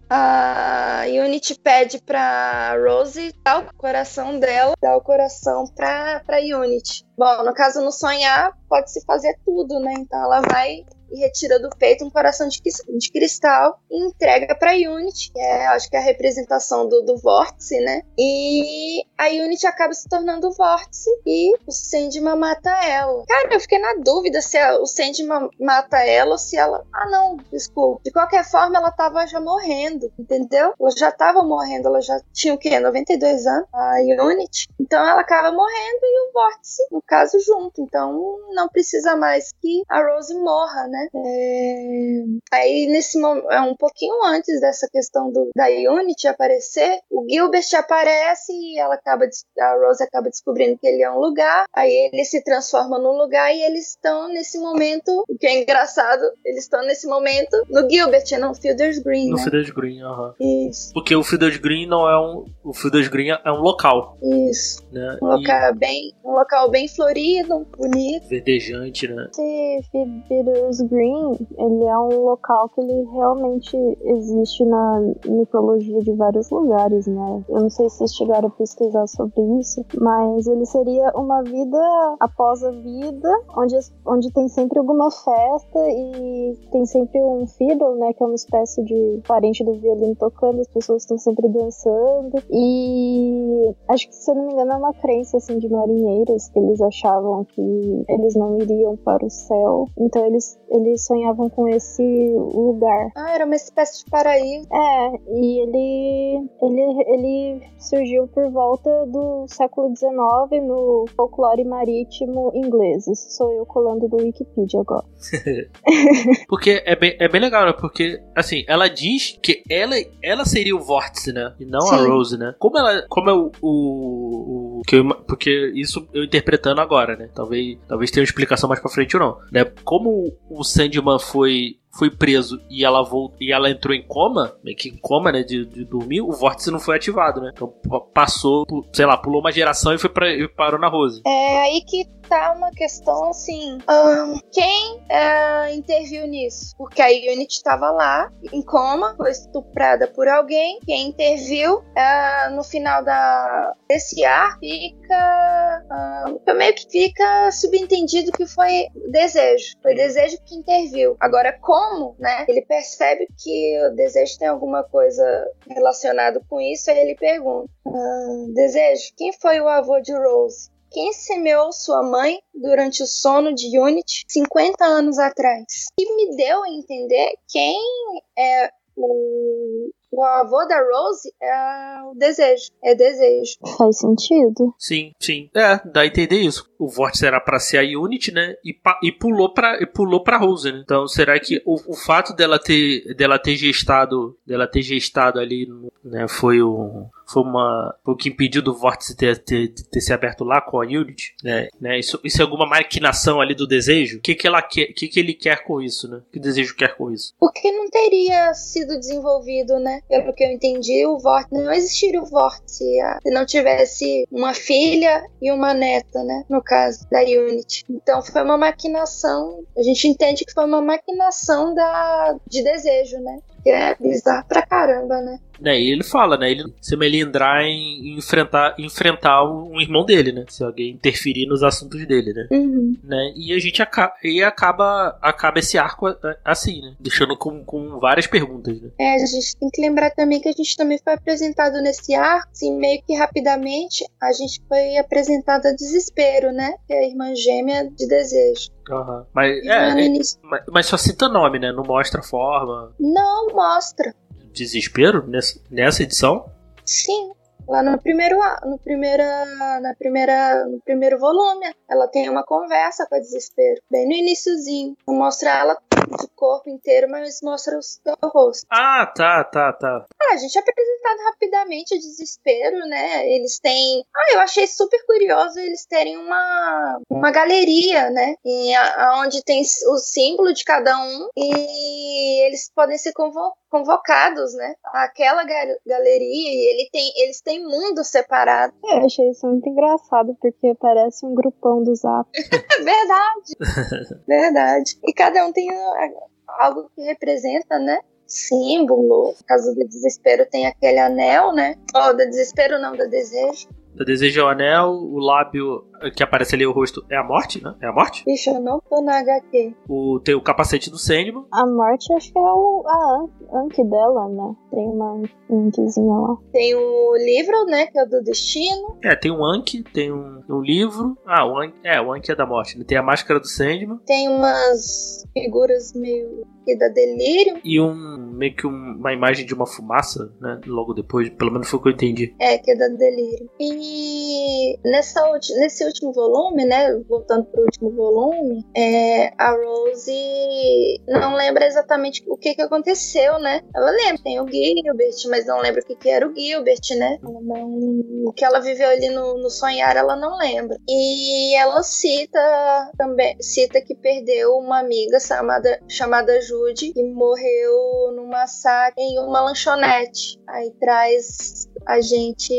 A Unity pede pra Rose dar o coração dela, dar o coração pra, pra Unity. Bom, no caso, no sonhar, pode-se fazer tudo, né? Então ela vai e retira do peito um coração de, de cristal e entrega pra Unity, que é, acho que é a representação do, do vórtice, né? E a Unity acaba se tornando o vórtice e o Sandman mata ela. Cara, eu fiquei na dúvida se a, o Sandman mata ela ou se ela... Ah, não, desculpa. De qualquer forma, ela tava já morrendo, entendeu? Ela já tava morrendo, ela já tinha o quê? noventa e dois anos, a Unity. Então ela acaba morrendo e o vórtice, no caso, junto. Então não precisa mais que a Rose morra, né? né? É... Aí, nesse momento, é um pouquinho antes dessa questão do, da Unity aparecer, o Gilbert aparece e ela acaba, a Rose acaba descobrindo que ele é um lugar, aí ele se transforma num lugar e eles estão nesse momento, o que é engraçado, eles estão nesse momento no Gilbert, não Fielder's Green, No né? Fielder's Green, aham. Isso. Porque o Fielder's Green não é um... O Fielder's Green é um local. Isso. Né? Um local, bem, um local bem florido, bonito. Verdejante, né? Esse Fielder's Green, ele é um local que ele realmente existe na mitologia de vários lugares, né? Eu não sei se vocês chegaram a pesquisar sobre isso, mas ele seria uma vida após a vida, onde, onde tem sempre alguma festa e tem sempre um fiddle, né? Que é uma espécie de parente do violino tocando, as pessoas estão sempre dançando. E acho que, se eu não me engano, é uma crença assim, de marinheiros, que eles achavam que eles não iriam para o céu, então eles, eles sonhavam com esse lugar. Ah, era uma espécie de paraíso. É, e ele, ele, ele surgiu por volta do século dezenove no folclore marítimo inglês. Isso sou eu colando do Wikipedia agora. Porque é bem, é bem legal, né? Porque, assim, ela diz que ela, ela seria o vórtice, né? E não Sim. a Rose, né? Como ela, como é o, o, o que eu, porque isso eu interpretando agora, né? Talvez, talvez tenha uma explicação mais pra frente ou não, né? Como o Sandman foi foi preso e ela voltou, e ela entrou em coma, meio que em coma, né, de, de dormir, o vórtice não foi ativado, né? Então passou, sei lá, pulou uma geração e foi pra, e parou na Rose. É aí que tá uma questão assim, um, quem uh, interviu nisso? Porque a Unity estava lá, em coma, foi estuprada por alguém, quem interviu uh, no final da, desse ar fica, uh, meio que fica subentendido que foi desejo, foi desejo que interviu. Agora, como, né, ele percebe que o desejo tem alguma coisa relacionada com isso, aí ele pergunta, uh, desejo, quem foi o avô de Rose? Quem semeou sua mãe durante o sono de Unity cinquenta anos atrás? E me deu a entender quem é o, o avô da Rose é o desejo. É desejo. Faz sentido. Sim, sim. É, dá a entender isso. O vórtice era pra ser a Unity, né? E, pa, e pulou pra, e pulou pra Rose, né? Então, será que o, o fato dela ter, dela ter gestado, dela ter gestado ali, né? Foi o... Foi, uma, foi o que impediu do vórtice ter, ter, ter se aberto lá com a Unity, né? né? Isso, isso é alguma maquinação ali do desejo? O que, que, ela quer, que, que ele quer com isso, né? O que o desejo quer com isso? Porque não teria sido desenvolvido, né? Pelo que eu entendi, o vórtice, não existiria o vórtice se não tivesse uma filha e uma neta, né? No caso da Unity. Então foi uma maquinação, a gente entende que foi uma maquinação da, de desejo, né? Que é bizarro pra caramba, né? É, e ele fala, né? Ele se melindrar em enfrentar, enfrentar um irmão dele, né? Se alguém interferir nos assuntos dele, né? Uhum. né? E a gente acaba, e acaba, acaba esse arco assim, né? Deixando com, com várias perguntas, né? É, a gente tem que lembrar também que a gente também foi apresentado nesse arco, assim, meio que rapidamente, a gente foi apresentado a Desespero, né? Que é a irmã gêmea de Desejo. Uhum. Mas, é, é, mas, mas só cita nome, né? Não mostra forma. Não mostra. Desespero nessa, nessa edição? Sim, lá no primeiro, no primeira, na primeira, no primeiro volume, ela tem uma conversa com a Desespero, bem no iniciozinho. Não mostra ela do corpo inteiro, mas mostra o seu rosto. Ah, tá, tá, tá. Ah, a gente é apresentado rapidamente a Desespero, né? Eles têm... Ah, eu achei super curioso eles terem uma, uma galeria, né? E a, onde tem o símbolo de cada um e eles podem ser convo- convocados, né? Aquela ga- galeria e ele tem, eles têm mundos separados. Eu achei isso muito engraçado, porque parece um grupão do Zap. Verdade. Verdade. E cada um tem algo que representa, né? Símbolo. No caso do Desespero tem aquele anel, né? Oh, do Desespero não, do Desejo. Do Desejo é o anel, o lábio que aparece ali, o rosto, é a morte, né? É a morte? Ixi, eu não tô na agá quê. O, tem o capacete do Sandman. A morte acho que é o, a Anki dela, né? Tem uma Ankizinha lá. Tem o livro, né? Que é o do Destino. É, tem um Anki, tem um, um livro. Ah, o Anki, é, o Anki é da morte. Né? Tem a máscara do Sandman. Tem umas figuras meio que da Delírio. E um, meio que um, uma imagem de uma fumaça, né? Logo depois, pelo menos foi o que eu entendi. É, que é da Delírio. E Aí, nessa, nesse último volume, né, voltando pro último volume, é, a Rose não lembra exatamente o que que aconteceu, né? Ela lembra, tem o Gilbert, mas não lembra o que que era o Gilbert, né? Ela não, o que ela viveu ali no, no sonhar, ela não lembra. E ela cita também, cita que perdeu uma amiga chamada, chamada Judy, que morreu num massacre em uma lanchonete. Aí traz a gente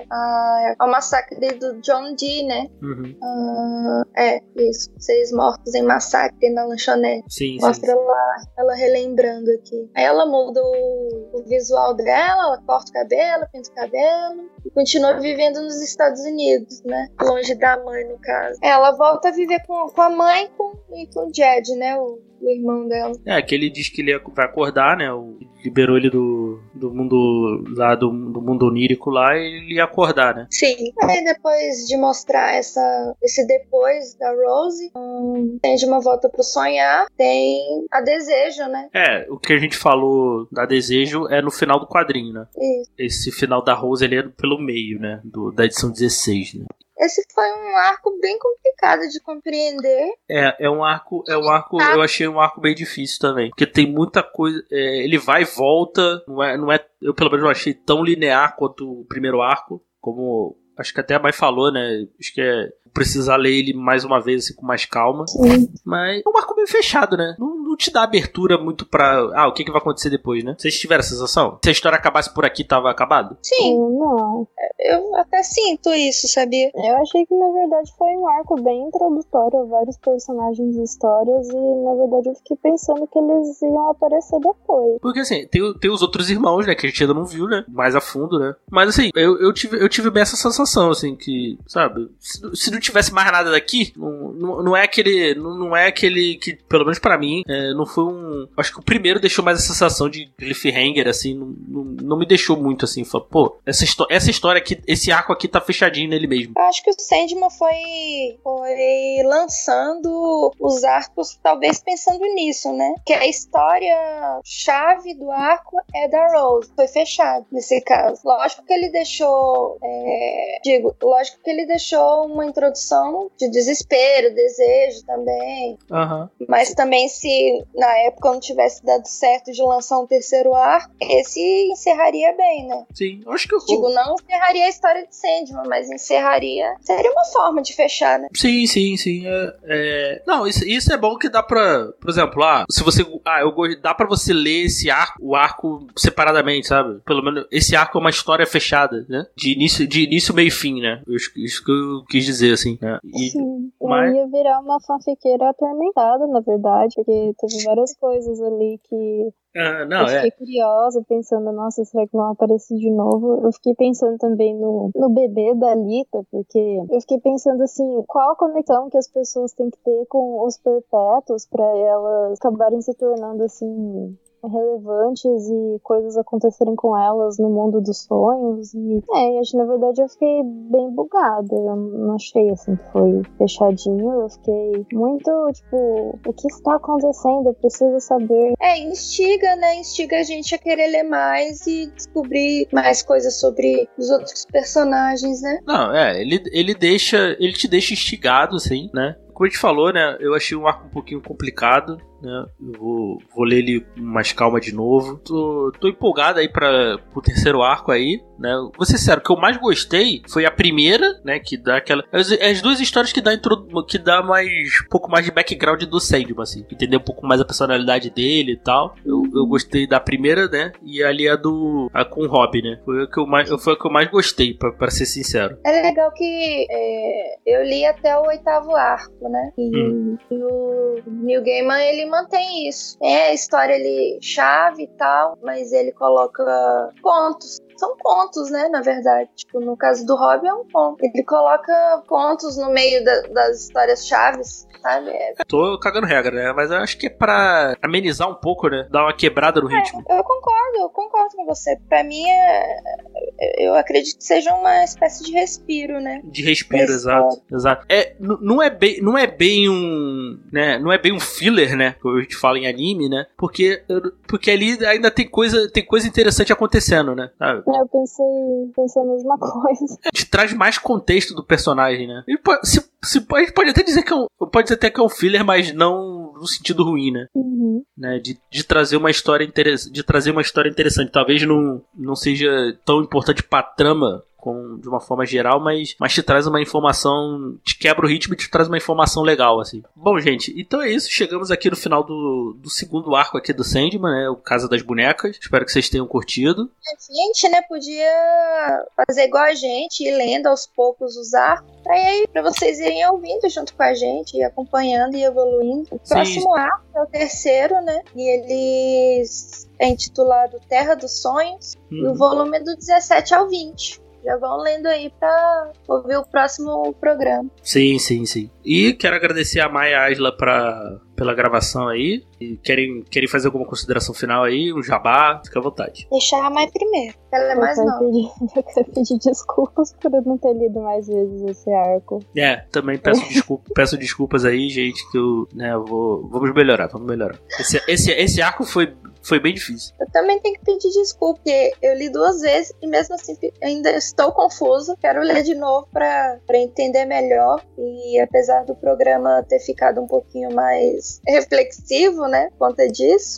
a, ao massacre do John Dee, né? Uhum. Uh, é, isso. Seis mortos em massacre na lanchonete. Sim, Mostra sim, sim. Ela, ela relembrando aqui. Aí ela muda o, o visual dela, ela corta o cabelo, pinta o cabelo e continua vivendo nos Estados Unidos, né? Longe da mãe, no caso. Ela volta a viver com, com a mãe com, e com o Jed, né? O, o irmão dela. É, que ele diz que ele vai acordar, né? O, liberou ele do, do mundo lá, do, do mundo onírico lá, e ele ia acordar, né? Sim. Aí depois de mostrar essa, esse depois da Rose, hum, tem de uma volta pro sonhar, tem a Desejo, né? É, o que a gente falou da Desejo é no final do quadrinho, né? Isso. Esse final da Rose, ele é pelo meio, né? Do, da edição dezesseis, né? Esse foi um arco bem complicado de compreender. É, é um arco, é um arco, eu achei um arco bem difícil também, porque tem muita coisa, é, ele vai e volta, não é, não é, eu pelo menos não achei tão linear quanto o primeiro arco, como acho que até a Mai falou, né? Acho que é precisar ler ele mais uma vez assim, com mais calma. Sim. Mas é um arco bem fechado, né? Não, não te dá abertura muito pra... Ah, o que, que vai acontecer depois, né? Vocês tiveram essa sensação? Se a história acabasse por aqui, tava acabado? Sim. Não. Eu até sinto isso, sabia? Eu achei que, na verdade, foi um arco bem introdutório a vários personagens e histórias e, na verdade, eu fiquei pensando que eles iam aparecer depois. Porque, assim, tem, tem os outros irmãos, né? Que a gente ainda não viu, né? Mais a fundo, né? Mas, assim, eu, eu, tive, eu tive bem essa sensação, assim, que, sabe? Se, se não tivesse mais nada daqui, não, não, não é aquele... Não, não é aquele que, pelo menos pra mim, é, não foi um... Acho que o primeiro deixou mais a sensação de cliffhanger, assim, não, não, não me deixou muito, assim. Falei, pô, essa, essa história aqui, esse arco aqui tá fechadinho nele mesmo. Eu acho que o Sandman foi, foi lançando os arcos, talvez pensando nisso, né? Que a história-chave do arco é da Rose. Foi fechado, nesse caso. Lógico que ele deixou... É, digo, lógico que ele deixou uma introdução de desespero, desejo também. Uhum. Mas também, se na época não tivesse dado certo de lançar um terceiro arco, esse encerraria bem, né? Sim, acho que eu... Digo, não encerraria a história de Sandman, mas encerraria... Seria uma forma de fechar, né? Sim, sim, sim. É, é... Não, isso, isso é bom que dá pra... Por exemplo, ah, se você... Ah, eu gosto... Dá pra você ler esse arco, o arco separadamente, sabe? Pelo menos esse arco é uma história fechada, né? De início, de início meio e fim, né? Isso, isso que eu quis dizer, assim, né? E... Sim, mas... eu ia virar uma fanfiqueira atormentada, na verdade, porque teve várias coisas ali que Ah, não, eu fiquei é. curiosa, pensando, nossa, será que vão aparecer de novo? Eu fiquei pensando também no, no bebê da Alita, porque eu fiquei pensando assim, qual a conexão que as pessoas têm que ter com os perpétuos pra elas acabarem se tornando assim... relevantes e coisas acontecerem com elas no mundo dos sonhos e é, acho que na verdade eu fiquei bem bugada, eu não achei assim que foi fechadinho, eu fiquei muito tipo, o que está acontecendo? Eu preciso saber. É, instiga, né? Instiga a gente a querer ler mais e descobrir mais coisas sobre os outros personagens, né? Não, é, ele, ele deixa, ele te deixa instigado, assim, né? Como a gente falou, né, eu achei um arco um pouquinho complicado, né, eu vou, vou ler ele com mais calma de novo. Tô, tô empolgado aí para pro terceiro arco aí, né, vou ser sério, o que eu mais gostei foi a primeira, né, que dá aquela... As, as duas histórias que dá, intro, que dá mais, um pouco mais de background do Sandman, assim, entender um pouco mais a personalidade dele e tal. Eu, eu gostei da primeira, né, e ali a do... a com o Rob, né, foi a que eu mais, foi a que eu mais gostei, pra, pra ser sincero. É legal que é, eu li até o oitavo arco, né? E, hum. e o Neil Gaiman, ele mantém isso. É a história ali chave e tal, mas ele coloca contos. São contos, né, na verdade. Tipo, no caso do Rob é um conto. Ele coloca contos no meio da, das histórias chaves, sabe? É... Tô cagando regra, né? Mas eu acho que é pra amenizar um pouco, né? Dar uma quebrada no ritmo. É, eu concordo, eu concordo com você. Pra mim é, eu acredito que seja uma espécie de respiro, né? De respiro, exato, exato. É, n- não é bem, não é bem um, né, não é bem um filler, né, que a gente fala em anime, né, porque, porque ali ainda tem coisa, tem coisa interessante acontecendo, né, sabe? Eu pensei, pensei a mesma coisa. Te traz mais contexto do personagem, né? E pode, se, se, a gente pode até dizer que é um, pode dizer até que é um filler, mas não no sentido ruim, né? Uhum. né? De, de trazer uma história interessante, de trazer uma história interessante. Talvez não, não seja tão importante pra trama com, de uma forma geral, mas, mas te traz uma informação, te quebra o ritmo e te traz uma informação legal, assim. Bom, gente, então é isso. Chegamos aqui no final do, do segundo arco aqui do Sandman, né? O Casa das Bonecas. Espero que vocês tenham curtido. A gente, né, podia fazer igual a gente, ir lendo aos poucos os arcos, pra, aí, pra vocês irem ouvindo junto com a gente, e acompanhando e evoluindo. O Sim. próximo arco é o terceiro, né? E ele é intitulado Terra dos Sonhos. Hum. E o volume é do dezessete ao vinte. Já vão lendo aí pra ouvir o próximo programa. Sim, sim, sim. E quero agradecer a Maia e a Asla pra, pela gravação aí. E querem, querem fazer alguma consideração final aí? Um jabá? Fica à vontade. Deixar a Mai primeiro. Ela é Eu mais quero, nova. pedir, eu quero pedir desculpas por eu não ter lido mais vezes esse arco. É, também peço, desculpa, peço desculpas aí, gente, que eu, né, eu vou... Vamos melhorar, vamos melhorar. Esse, esse, esse arco foi... Foi bem difícil. Eu também tenho que pedir desculpa, porque eu li duas vezes e mesmo assim ainda estou confusa. Quero ler de novo para entender melhor. E apesar do programa ter ficado um pouquinho mais reflexivo, né, por conta disso,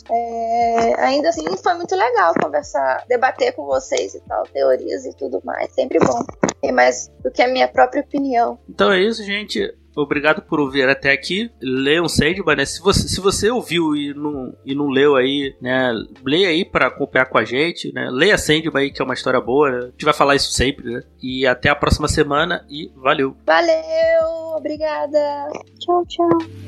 é, ainda assim foi muito legal conversar, debater com vocês e tal, teorias e tudo mais. Sempre bom. Tem mais do que a minha própria opinião. Então é isso, gente. Obrigado por ouvir até aqui. Leiam Sandman, né? Se você, se você ouviu e não, e não leu aí, né? Leia aí pra acompanhar com a gente, né? Leia Sandman aí, que é uma história boa, né? A gente vai falar isso sempre, né? E até a próxima semana e valeu! Valeu! Obrigada! Tchau, tchau.